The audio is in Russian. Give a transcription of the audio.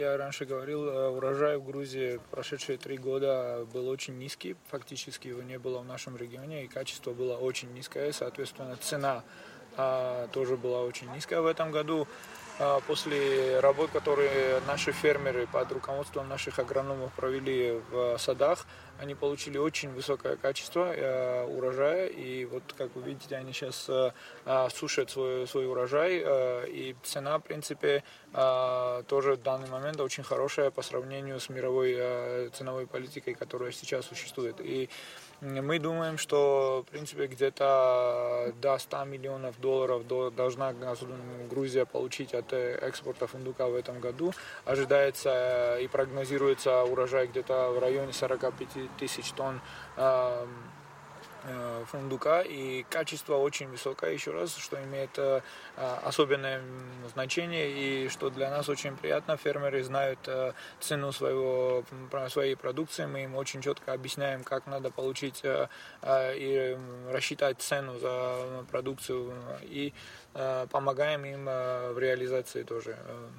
Я раньше говорил, урожай в Грузии прошедшие 3 года был очень низкий, фактически его не было в нашем регионе, и качество было очень низкое, соответственно, цена тоже была очень низкая в этом году. После работ, которые наши фермеры под руководством наших агрономов провели в садах, они получили очень высокое качество урожая. И вот, как вы видите, они сейчас сушат свой урожай. И цена, в принципе, тоже в данный момент очень хорошая по сравнению с мировой ценовой политикой, которая сейчас существует. И мы думаем, что, в принципе, где-то до $100 миллионов должна Грузия получить от экспорта фундука в этом году. Ожидается и прогнозируется урожай где-то в районе 45 тысяч тонн фундука, и качество очень высокое, еще раз, что имеет особенное значение, и что для нас очень приятно. Фермеры знают цену своей продукции, мы им очень четко объясняем, как надо получить и рассчитать цену за продукцию, и помогаем им в реализации тоже.